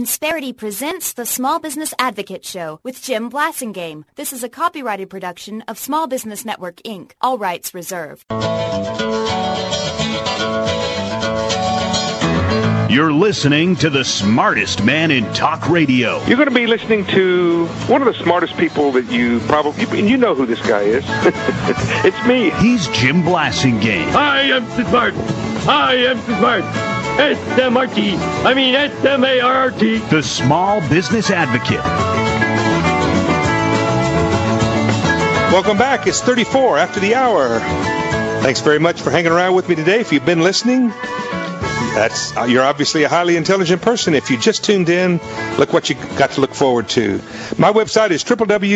Insperity presents the Small Business Advocate Show with Jim Blasingame. This is a copyrighted production of Small Business Network, Inc. All rights reserved. You're listening to the smartest man in talk radio. You're going to be listening to one of the smartest people that you probably, and you know who this guy is. It's me. He's Jim Blasingame. I am smart. I am smart. S-M-R-T. I mean S-M-A-R-T. The Small Business Advocate. Welcome back. It's 34 after the hour. Thanks very much for hanging around with me today. If you've been listening, you're obviously a highly intelligent person. If you just tuned in, look what you got to look forward to. My website is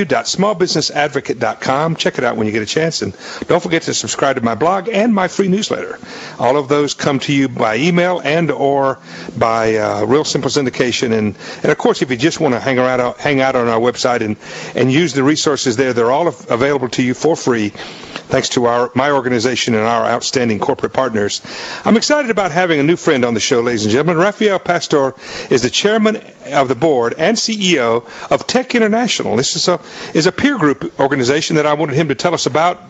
www.smallbusinessadvocate.com. Check it out when you get a chance. And don't forget to subscribe to my blog and my free newsletter. All of those come to you by email and or by real simple syndication. And of course, if you just want to hang out on our website and use the resources there, they're all available to you for free. Thanks to my organization and our outstanding corporate partners. I'm excited about having a new friend on the show, ladies and gentlemen. Rafael Pastor is the chairman of the board and CEO of Tech International. This is a peer group organization that I wanted him to tell us about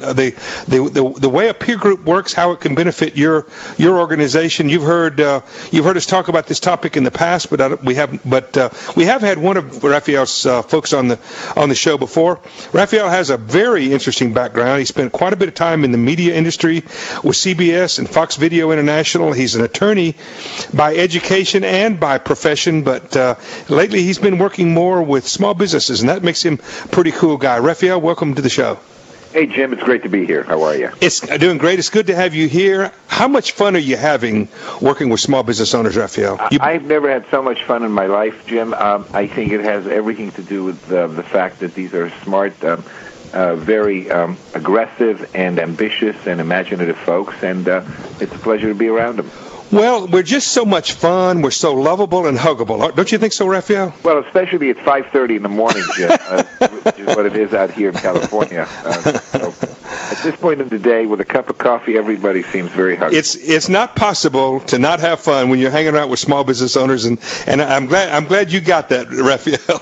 the way a peer group works, how it can benefit your organization. You've heard us talk about this topic in the past, but we have had one of Rafael's folks on the show before. Rafael has a very interesting background. He spent quite a bit of time in the media industry with CBS and Fox Video International. He's an attorney by education and by profession, but lately he's been working more with small businesses, and that makes him a pretty cool guy. Rafael, welcome to the show. Hey, Jim, it's great to be here. How are you? It's doing great. It's good to have you here. How much fun are you having working with small business owners, Rafael? I've never had so much fun in my life, Jim. I think it has everything to do with the fact that these are smart, very aggressive and ambitious and imaginative folks, and it's a pleasure to be around them. Well, we're just so much fun. We're so lovable and huggable. Don't you think so, Rafael? Well, especially at 5:30 in the morning, Jim, which is what it is out here in California. So at this point in the day, with a cup of coffee, everybody seems very huggable. It's not possible to not have fun when you're hanging out with small business owners, and I'm glad you got that, Rafael.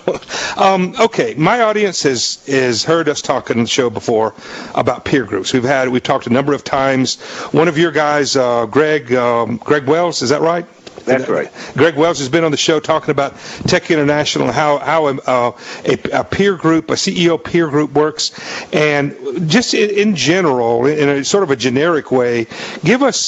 Okay, my audience has heard us talk on the show before about peer groups. We've talked a number of times. One of your guys, Greg Wells, is that right? That's right. Greg Wells has been on the show talking about Tech International and how a peer group, a CEO peer group works. And just in general, in a sort of a generic way, give us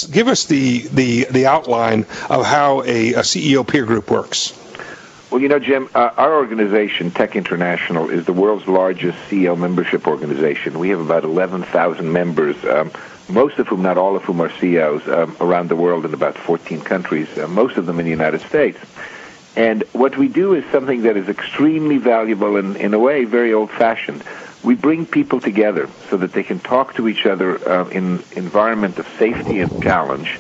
the outline of how a CEO peer group works. Well, you know, Jim, our organization, Tech International, is the world's largest CEO membership organization. We have about 11,000 members, most of whom, not all of whom, are CEOs around the world in about 14 countries, most of them in the United States. And what we do is something that is extremely valuable and, in a way, very old-fashioned. We bring people together so that they can talk to each other in an environment of safety and challenge,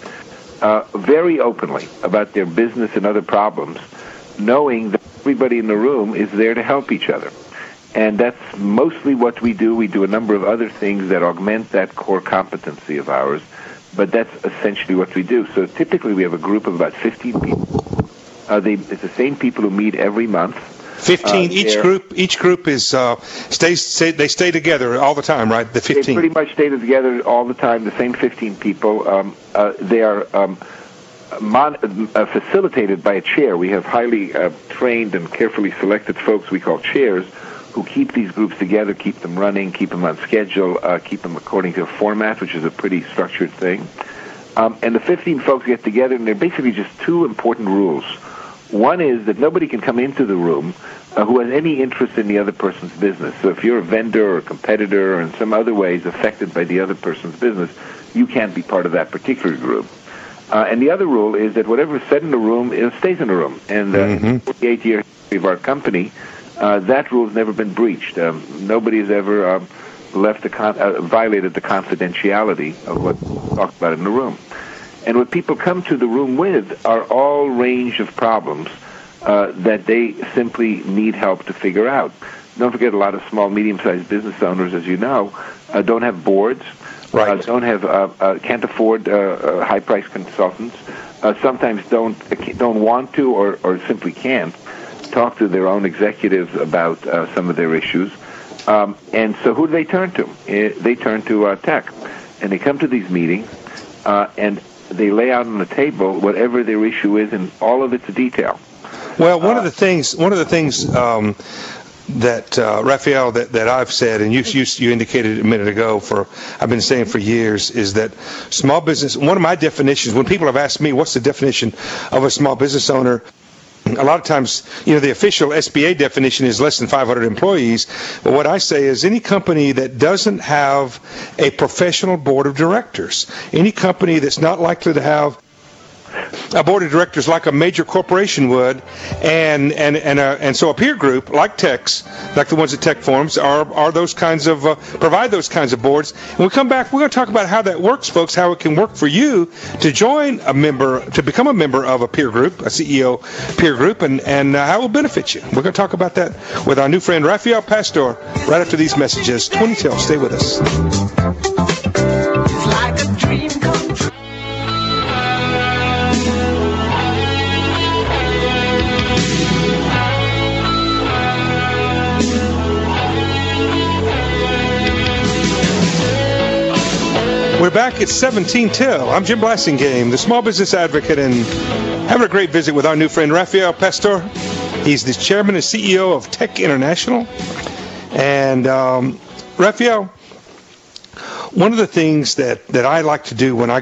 very openly about their business and other problems, knowing that everybody in the room is there to help each other. And that's mostly what we do. We do a number of other things that augment that core competency of ours, but that's essentially what we do. So typically we have a group of about 15 people. It's the same people who meet every month. 15. Each group is they stay together all the time, right? The 15. They pretty much stay together all the time. The same 15 people. They are facilitated by a chair. We have highly trained and carefully selected folks we call chairs, who keep these groups together, keep them running, keep them on schedule, keep them according to a format, which is a pretty structured thing. And the 15 folks get together, and there are basically just two important rules. One is that nobody can come into the room who has any interest in the other person's business. So if you're a vendor or a competitor or in some other ways affected by the other person's business, you can't be part of that particular group. And the other rule is that whatever is said in the room stays in the room. And in the 48-year history of our company, that rule has never been breached. Nobody has ever violated the confidentiality of what's talked about in the room. And what people come to the room with are all range of problems that they simply need help to figure out. Don't forget, a lot of small, medium-sized business owners, as you know, don't have boards, right. Can't afford high-priced consultants, sometimes don't want to or simply can't. talk to their own executives about some of their issues. And so who do they turn to? They turn to tech. And they come to these meetings, and they lay out on the table whatever their issue is in all of its detail. Well, one of the things that Raphael, that I've said, and you indicated a minute ago, I've been saying for years, is that small business. One of my definitions, when people have asked me what's the definition of a small business owner, a lot of times, the official SBA definition is less than 500 employees. But what I say is any company that doesn't have a professional board of directors, any company that's not likely to have a board of directors like a major corporation would, and so a peer group like Tech's, like the ones at Tech Forums, are those kinds of provide those kinds of boards. When we come back, we're going to talk about how that works, folks, how it can work for you to become a member of a peer group, a CEO peer group, and how it will benefit you. We're going to talk about that with our new friend Rafael Pastor right after these messages. 20 till. Stay with us. It's like a dream come true. We're back at 17 till. I'm Jim Blasingame, the small business advocate, and having a great visit with our new friend Rafael Pastor. He's the chairman and CEO of Tech International. And Rafael, one of the things that I like to do when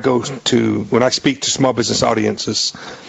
I speak to small business audiences,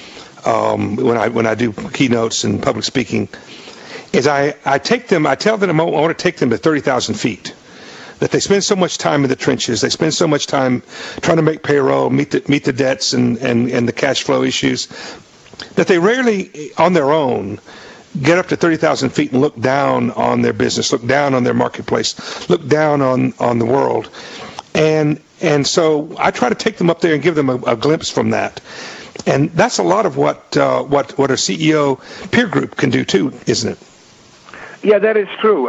when I do keynotes and public speaking, is I tell them I want to take them to 30,000 feet. That they spend so much time in the trenches, they spend so much time trying to make payroll, meet the debts and the cash flow issues, that they rarely, on their own, get up to 30,000 feet and look down on their business, look down on their marketplace, look down on the world. And so I try to take them up there and give them a glimpse from that. And that's a lot of what a CEO peer group can do too, isn't it? Yeah, that is true.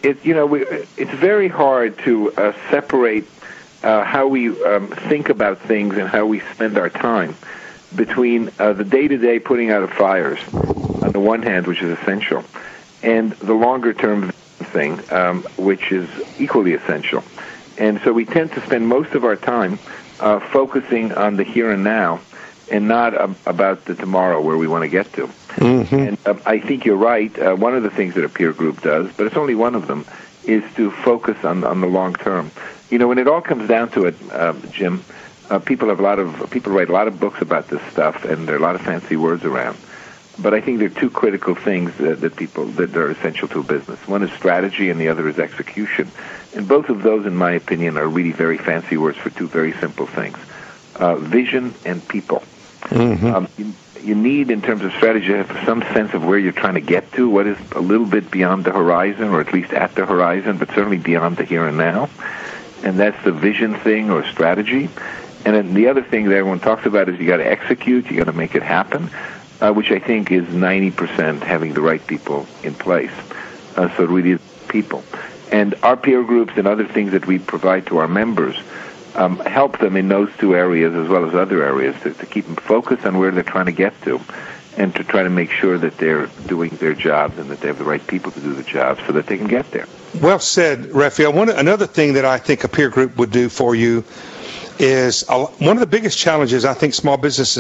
It's very hard to separate how we think about things and how we spend our time between the day-to-day putting out of fires, on the one hand, which is essential, and the longer-term thing, which is equally essential. And so we tend to spend most of our time focusing on the here and now and not about the tomorrow where we want to get to. Mm-hmm. And I think you're right. One of the things that a peer group does, but it's only one of them, is to focus on the long term. When it all comes down to it, Jim, people write a lot of books about this stuff, and there are a lot of fancy words around. But I think there are two critical things that are essential to a business. One is strategy, and the other is execution. And both of those, in my opinion, are really very fancy words for two very simple things: vision and people. Mm-hmm. You need, in terms of strategy, to have some sense of where you're trying to get to, what is a little bit beyond the horizon, or at least at the horizon, but certainly beyond the here and now. And that's the vision thing, or strategy. And then the other thing that everyone talks about is you got to execute, you got to make it happen, which I think is 90% having the right people in place. So it really is people. And our peer groups and other things that we provide to our members help them in those two areas as well as other areas to keep them focused on where they're trying to get to, and to try to make sure that they're doing their jobs and that they have the right people to do the job so that they can get there. Well said, Raphael. Another thing that I think a peer group would do for you is one of the biggest challenges I think small business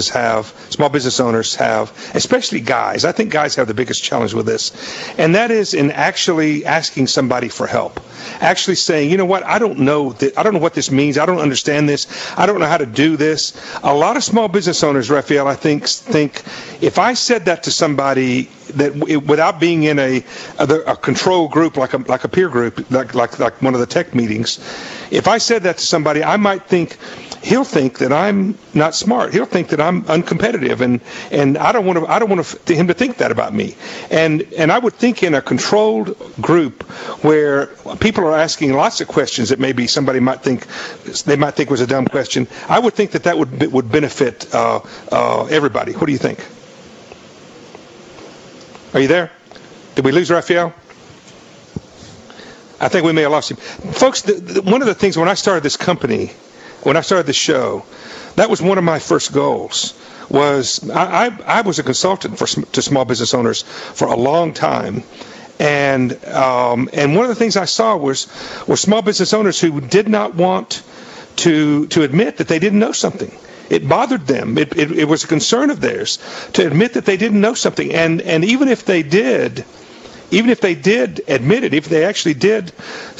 owners have, especially guys. I think guys have the biggest challenge with this, and that is in actually asking somebody for help. Actually saying, you know what, I don't know what this means. I don't understand this. I don't know how to do this. A lot of small business owners, Raphael, I think if I said that to somebody without being in a control group like a peer group, like one of the tech meetings, if I said that to somebody, I might think he'll think that I'm not smart. He'll think that I'm uncompetitive, and I don't want him to think that about me. And I would think in a controlled group where people are asking lots of questions that maybe somebody might think was a dumb question, I would think that would benefit everybody. What do you think? Are you there? Did we lose Raphael? I think we may have lost him. Folks, one of the things when I started this company, when I started the show, that was one of my first goals, was I was a consultant to small business owners for a long time. And one of the things I saw were small business owners who did not want to admit that they didn't know something. It bothered them. It was a concern of theirs to admit that they didn't know something. And even if they did admit it, if they actually did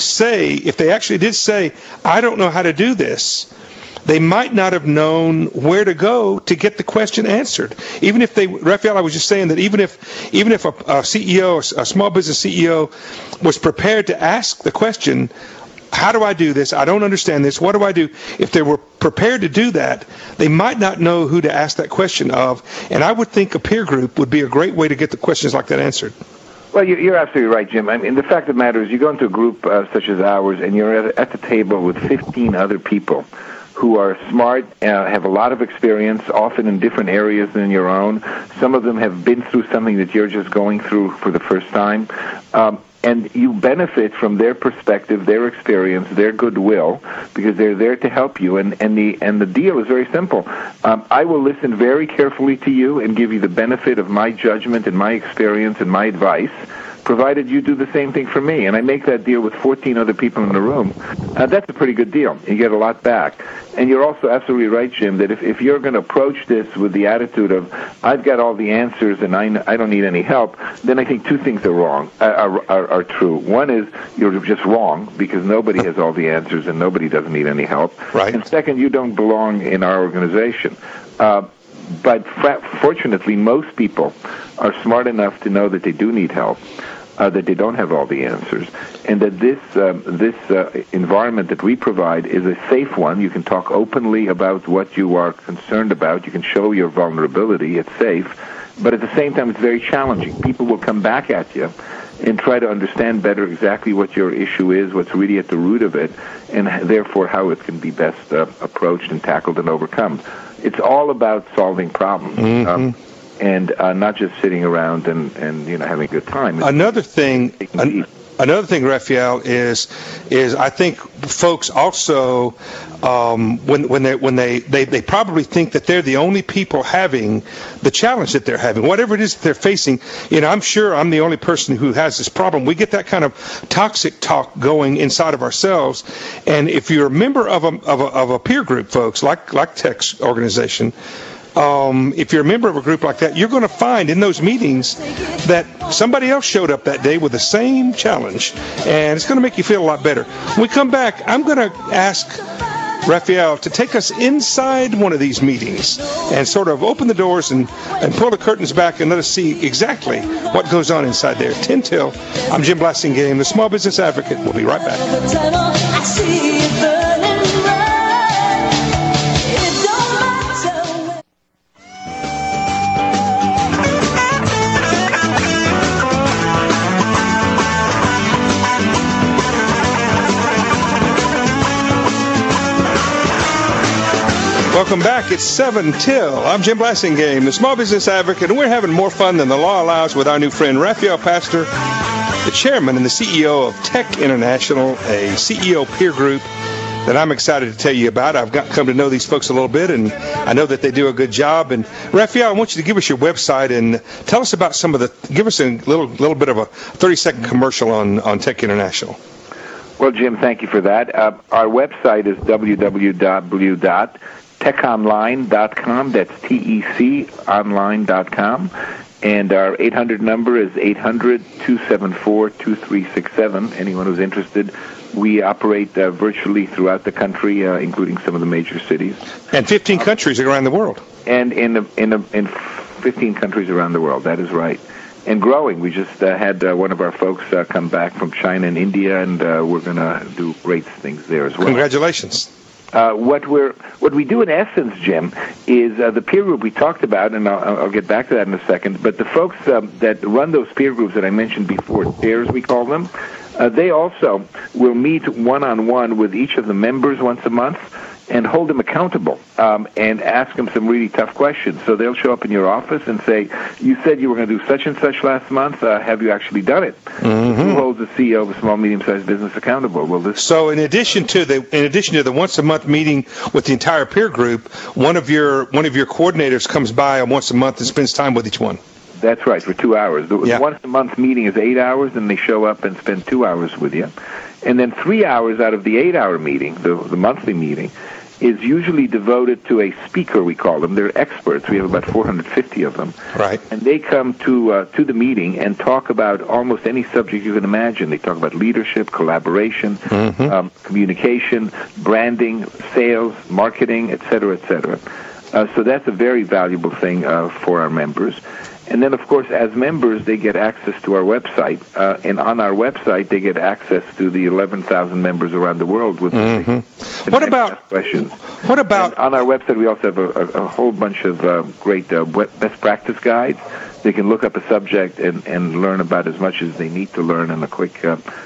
say, I don't know how to do this, they might not have known where to go to get the question answered. Even if Raphael, I was just saying that even if a CEO, a small business CEO, was prepared to ask the question, how do I do this? I don't understand this. What do I do? If they were prepared to do that, they might not know who to ask that question of. And I would think a peer group would be a great way to get the questions like that answered. Well, you're absolutely right, Jim. I mean, the fact of the matter is you go into a group such as ours, and you're at the table with 15 other people who are smart, have a lot of experience, often in different areas than your own. Some of them have been through something that you're just going through for the first time. And you benefit from their perspective, their experience, their goodwill, because they're there to help you. And the deal is very simple. I will listen very carefully to you and give you the benefit of my judgment and my experience and my advice, provided you do the same thing for me. And I make that deal with 14 other people in the room. That's a pretty good deal. You get a lot back. And you're also absolutely right, Jim, that if you're going to approach this with the attitude of, I've got all the answers and I don't need any help, then I think two things are wrong, are true. One is you're just wrong because nobody has all the answers and nobody doesn't need any help. Right. And second, you don't belong in our organization. But fortunately, most people are smart enough to know that they do need help, that they don't have all the answers, and that this environment that we provide is a safe one. You can talk openly about what you are concerned about. You can show your vulnerability. It's safe. But at the same time, it's very challenging. People will come back at you and try to understand better exactly what your issue is, what's really at the root of it, and therefore how it can be best approached and tackled and overcome. It's all about solving problems. Mm-hmm. And not just sitting around and having a good time. Another thing, Raphael, is I think folks also when they probably think that they're the only people having the challenge that they're having, whatever it is that they're facing. I'm sure I'm the only person who has this problem. We get that kind of toxic talk going inside of ourselves, and if you're a member of a peer group, folks, like Tech's organization. If you're a member of a group like that, you're going to find in those meetings that somebody else showed up that day with the same challenge, and it's going to make you feel a lot better. When we come back, I'm going to ask Raphael to take us inside one of these meetings and sort of open the doors and pull the curtains back and let us see exactly what goes on inside there. 10 till. I'm Jim Blasingame, the Small Business Advocate. We'll be right back. Welcome back. It's 7 till. I'm Jim Blasingame, the Small Business Advocate, and we're having more fun than the law allows with our new friend Raphael Pastor, the chairman and the CEO of Tech International, a CEO peer group that I'm excited to tell you about. I've come to know these folks a little bit, and I know that they do a good job. And Raphael, I want you to give us your website and tell us about give us a little bit of a 30-second commercial on Tech International. Well, Jim, thank you for that. Our website is www.techonline.com. That's TEConline.com. And our 800 number is 800-274-2367. Anyone who's interested. We operate virtually throughout the country, including some of the major cities. And 15 countries around the world. And in 15 countries around the world. That is right. And growing. We just had one of our folks come back from China and India, and we're going to do great things there as well. Congratulations. What we do in essence, Jim, is the peer group we talked about, and I'll get back to that in a second, but the folks that run those peer groups that I mentioned before, chairs we call them, they also will meet one-on-one with each of the members once a month, and hold them accountable and ask them some really tough questions. So they'll show up in your office and say, you said you were going to do such and such last month. Have you actually done it? Who holds the CEO of a small, medium-sized business accountable? Well, So in addition to the once-a-month meeting with the entire peer group, one of your coordinators comes by once a month and spends time with each one. That's right, for 2 hours. The once-a-month meeting is 8 hours, and they show up and spend 2 hours with you. And then 3 hours out of the 8-hour meeting, the monthly meeting, is usually devoted to a speaker, we call them. They're experts. We have about 450 of them. Right. And they come to the meeting and talk about almost any subject you can imagine. They talk about leadership, collaboration, communication, branding, sales, marketing, et cetera, et cetera. So that's a very valuable thing for our members. And then, of course, as members, they get access to our website. And on our website, they get access to the 11,000 members around the world with What about questions. What about and on our website? We also have a whole bunch of great best practice guides. They can look up a subject and learn about as much as they need to learn in a quick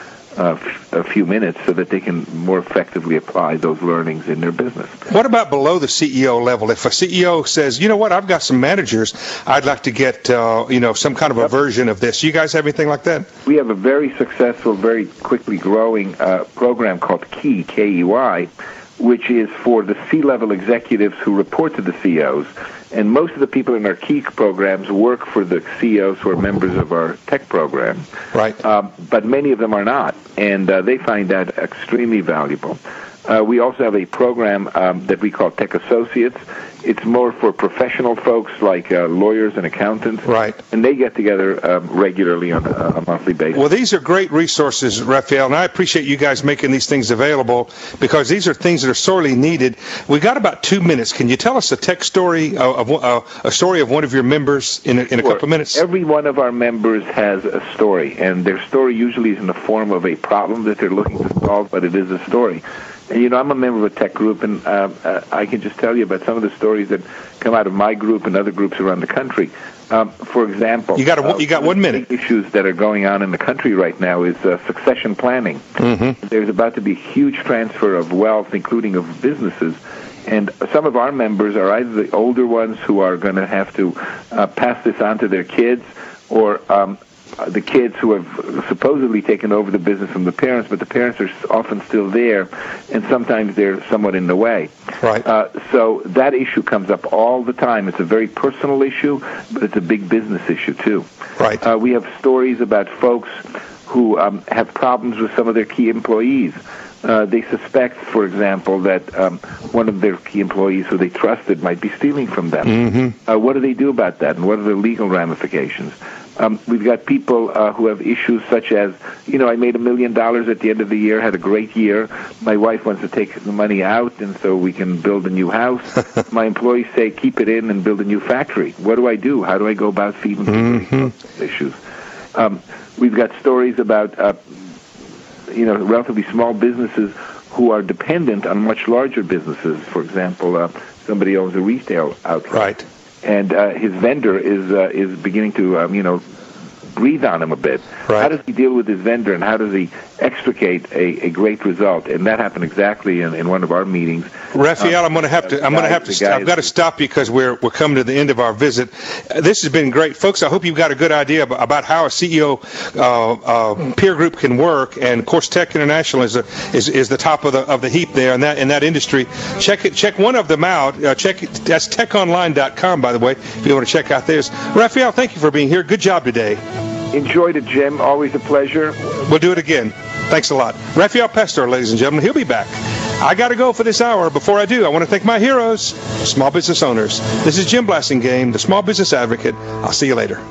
a few minutes, so that they can more effectively apply those learnings in their business. What about below the CEO level? If a CEO says, you know what, I've got some managers, I'd like to get some kind of a version of this. You guys have anything like that? We have a very successful, very quickly growing program called KEY, K-E-Y, which is for the C-level executives who report to the CEOs. And most of the people in our KEY programs work for the CEOs who are members of our tech program. Right. But many of them are not, and they find that extremely valuable. We also have a program that we call Tech Associates. It's more for professional folks like lawyers and accountants. Right. And they get together regularly on a monthly basis. Well, these are great resources, Raphael, and I appreciate you guys making these things available, because these are things that are sorely needed. We got about 2 minutes. Can you tell us a tech story of a story of one of your members in a couple of minutes? Every one of our members has a story, and their story usually is in the form of a problem that they're looking to solve, but it is a story. And, I'm a member of a tech group, and I can just tell you about some of the stories that come out of my group and other groups around the country. For example, you got 1 minute. The issues that are going on in the country right now is succession planning. There's about to be a huge transfer of wealth, including of businesses. And some of our members are either the older ones who are going to have to pass this on to their kids, or the kids who have supposedly taken over the business from the parents, but the parents are often still there, and sometimes they're somewhat in the way. Right. So that issue comes up all the time. It's a very personal issue, but it's a big business issue, too. Right. We have stories about folks who have problems with some of their key employees. They suspect, for example, that one of their key employees who they trusted might be stealing from them. What do they do about that, and what are the legal ramifications? We've got people who have issues such as, I made $1 million at the end of the year, had a great year. My wife wants to take the money out, and so we can build a new house. My employees say, keep it in and build a new factory. What do I do? How do I go about feeding people? Issues. We've got stories about, relatively small businesses who are dependent on much larger businesses. For example, somebody owns a retail outlet. Right. And his vendor is beginning to, breathe on him a bit. Right. How does he deal with his vendor, and how does he extricate a great result? And that happened exactly in one of our meetings. Raphael, I've got to stop you because we're coming to the end of our visit. This has been great, folks. I hope you've got a good idea about how a CEO peer group can work. And of course, Tech International is the top of the heap there in that industry. Check one of them out. That's techonline.com, by the way, if you want to check out theirs. Raphael, thank you for being here. Good job today. Enjoyed it, Jim. Always a pleasure. We'll do it again. Thanks a lot. Raphael Pastor, ladies and gentlemen. He'll be back. I got to go for this hour. Before I do, I want to thank my heroes, small business owners. This is Jim Blasingame, the Small Business Advocate. I'll see you later.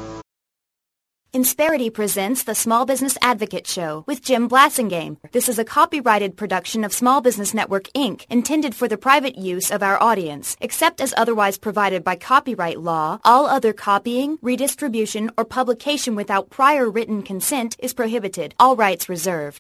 Insperity presents the Small Business Advocate Show with Jim Blasingame. This is a copyrighted production of Small Business Network, Inc., intended for the private use of our audience. Except as otherwise provided by copyright law, all other copying, redistribution, or publication without prior written consent is prohibited. All rights reserved.